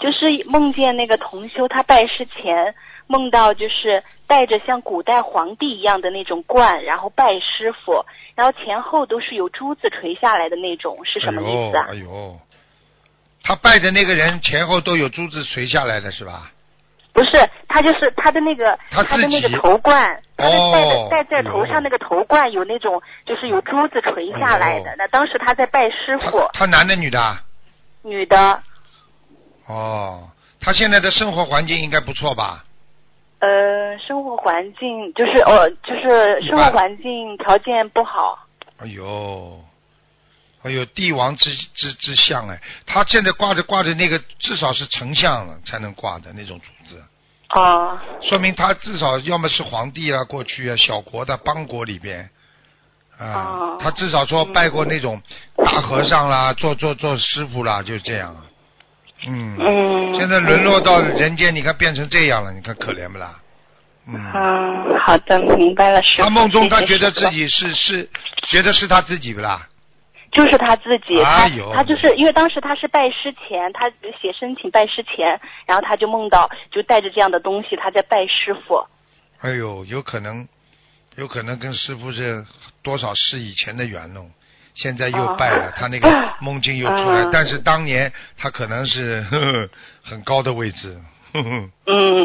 就是梦见那个同修他拜师前梦到就是带着像古代皇帝一样的那种冠，然后拜师傅，然后前后都是有珠子垂下来的那种，是什么意思啊？ 哎呦，他拜的那个人前后都有珠子垂下来的是吧？ 不是，他就是他的那个他的那个头冠，他的戴在头上那个头冠有那种就是有珠子垂下来的。那当时他在拜师傅。 他男的女的？ 女的。 哦，他现在的生活环境应该不错吧？ 生活环境就是生活环境条件不好。 哎呦，帝王之相哎，他现在挂着那个至少是丞相了才能挂的那种珠子。 哦。 说明他至少要么是皇帝啊，过去啊小国的邦国里边啊，他至少说拜过那种大和尚啦，做师傅啦，就这样啊。现在沦落到人间，你看变成这样了，你看可怜不啦？ 好的，明白了，师傅。 他梦中他觉得自己是觉得是他自己不啦？ 就是他自己，他就是因为当时他是拜师前，他写申请拜师前，然后他就梦到就带着这样的东西，他在拜师傅。 哎呦，有可能跟师傅是多少世以前的缘喽，现在又拜了，他那个梦境又出来，但是当年他可能是很高的位置。